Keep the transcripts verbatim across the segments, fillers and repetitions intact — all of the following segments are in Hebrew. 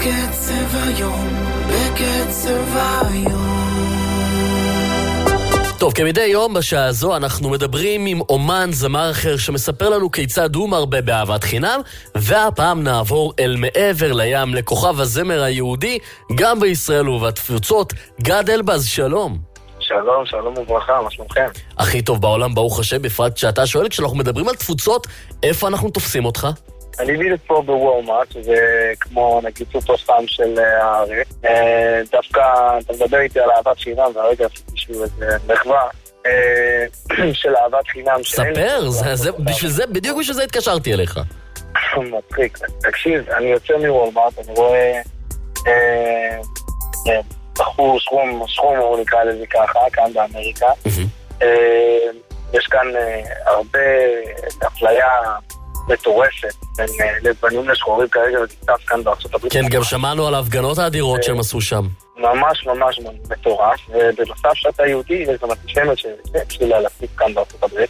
בקצב היום, בקצב היום. טוב, כמדי יום בשעה הזו אנחנו מדברים עם אומן זמר אחר שמספר לנו כיצד הוא מרבה באהבת חינם, והפעם נעבור אל מעבר לים לכוכב הזמר היהודי, גם בישראל ובתפוצות, גד אלבז, שלום. שלום, שלום וברכה, מה שלומכם? הכי טוב בעולם, ברוך השם, בפרט שאתה שואל, כשאנחנו מדברים על תפוצות, איפה אנחנו תופסים אותך? אני בדיוק פה בוולמארט, שזה כמו נגיד סופרסטאם של הארץ. דווקא אתה מדבר איתי על אהבת חינם, והרגע עשיתי שהוא איזה מחווה של אהבת חינם. ספר, בשביל זה, בדיוק בשביל זה התקשרתי אליך. מצחיק, תקשיב, אני יוצא מוולמארט, אני רואה בחור סכום, סכום הוא נקרא לזה ככה, כאן באמריקה. יש כאן הרבה אפליה מטורפת בין לבנים לשחורים כרגע ותקטף כאן בארצות הברית. כן, גם שמענו על ההפגנות האדירות שהם עשו שם. ממש ממש מטורף, ובנוסף שאתה יהודי, יש גם אנטישמיות שהתחילה להפיץ כאן בארצות הברית.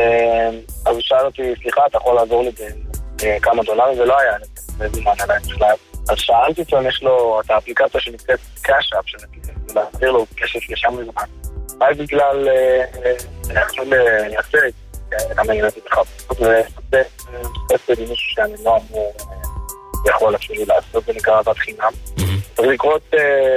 אז הוא שאל אותי, סליחה, אתה יכול לעזור לי בכמה דולרים? זה לא היה לזמן עליי בכלל. אז שאלתי אותו אם יש לו את האפליקציה שנקראת קאש-אפ, להעביר לו כסף לשם לזמן. רק בגלל יכול לייצג כמה ילדים לחפות, וספק במישהו שאני לא אמור יכול אפילו לעשות, זה נקרא אהבת חינם. צריך לקרות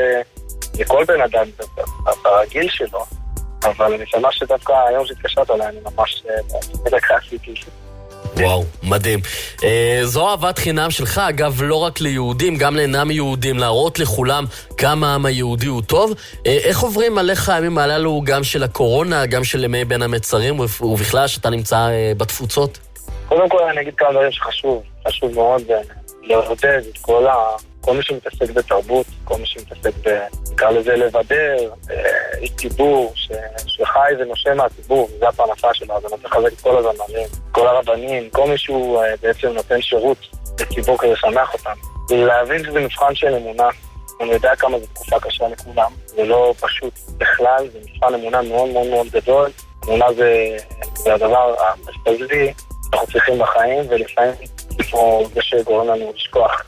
לכל בן אדם ברגיל שלו, אבל אני שמע שדווקא היום שהתקשרת עליי, אני ממש לקחתי כאילו. וואו, מדהים. זו אהבת חינם שלך, אגב, לא רק ליהודים, גם לאינם יהודים, להראות לכולם כמה העם היהודי הוא טוב. איך עוברים עליך הימים הללו גם של הקורונה, גם של ימי בין המצרים, ובכלל שאתה נמצא בתפוצות? קודם כל אני אגיד כמה דברים שחשוב, חשוב מאוד לעודד את כל ה... כל מי שמתעסק בתרבות, כל מי שמתעסק ב... נקרא לזה לבדר, איש ציבור ש... שחי ונושם מהציבור, וזה הפרנסה שלו, אז אני רוצה לחזק את כל הזמרים, כל הרבנים, כל מי שהוא בעצם נותן שירות לציבור כדי לשמח אותם. ולהבין שזה מבחן של אמונה, אני יודע כמה זו תקופה קשה לכולם, זה לא פשוט בכלל, זה מבחן אמונה מאוד מאוד מאוד גדול. אמונה זה, זה הדבר המרכזי שאנחנו צריכים בחיים, ולפעמים כמו זה שגורם לנו לשכוח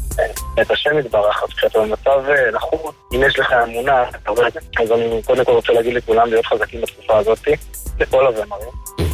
את השם יתברך. אז כשאתה במצב לחוץ, אם יש לך אמונה, אתה רואה את זה. אז אני קודם כל רוצה להגיד לכולם להיות חזקים בתקופה הזאת, לכל הזמרים.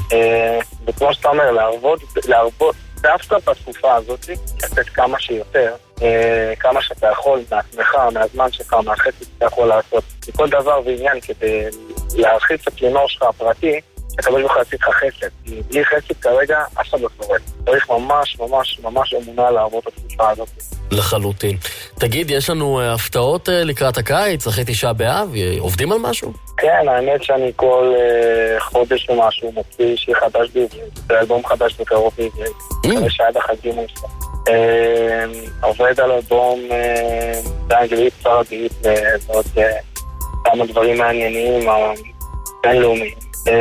וכמו שאתה אומר, להרבות, להרבות דווקא בתקופה הזאת, לתת כמה שיותר, כמה שאתה יכול מעצמך, מהזמן שלך, מהחצי שאתה יכול לעשות, בכל דבר ועניין כדי להרחיב את הכינור שלך הפרטי, לקבל לך להציג לך חסד. בלי חסד כרגע, אף אחד לא שורד. צריך ממש ממש ממש אמונה להרבות את התקופה הזאת. לחלוטין. תגיד, יש לנו הפתעות לקראת הקיץ, אחרי תשעה באב? עובדים על משהו? כן, האמת שאני כל חודש ומשהו מוציא שיר חדש בעברית, זה אלבום חדש בקרוב בעברית, אחרי שעד החגים מוסף. עובד על אלבום באנגלית, ספרדית, ועוד כמה דברים מעניינים, בינלאומיים.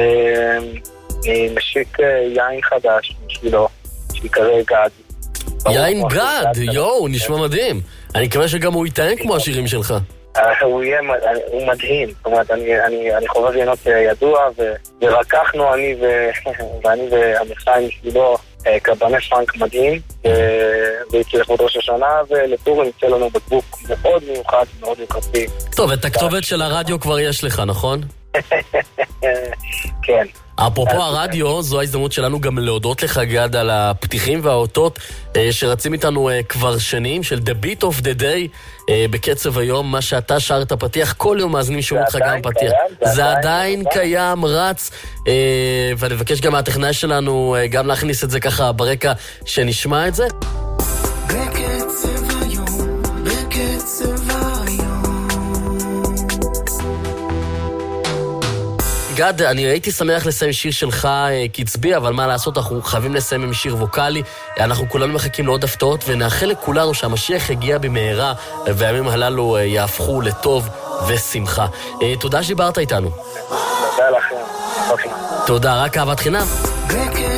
אני משיק יין חדש בשבילו, שיקרא גד. יין גד, יואו, נשמע מדהים. אני מקווה שגם הוא יטען כמו השירים שלך. הוא יהיה, הוא מדהים. זאת אומרת, אני חובב ינות ידוע, ורקחנו אני ואני והמחיים בשבילו קבני פרנק מדהים, והייתי לכבוד ראש השנה, ולפורים יצא לנו בקבוק מאוד מיוחד, מאוד יוקרתי. טוב, את הכתובת של הרדיו כבר יש לך, נכון? כן. אפרופו הרדיו, זו ההזדמנות שלנו גם להודות לך גד על הפתיחים והאותות שרצים איתנו כבר שנים, של The Beat of the Day בקצב היום, מה שאתה שרת פתיח, כל יום מאזנים שומעים אותך גם פתיח. זה עדיין קיים, רץ, ואני מבקש גם מהטכנאי שלנו גם להכניס את זה ככה ברקע שנשמע את זה. בקצב היום, בקצב היום. גד, אני הייתי שמח לסיים שיר שלך קצבי, אבל מה לעשות, אנחנו חייבים לסיים עם שיר ווקלי. אנחנו כולנו מחכים לעוד הפתעות, ונאחל לכולנו שהמשיח הגיע במהרה, והימים הללו יהפכו לטוב ושמחה. תודה שדיברת איתנו. תודה לכם. תודה, רק אהבת חינם.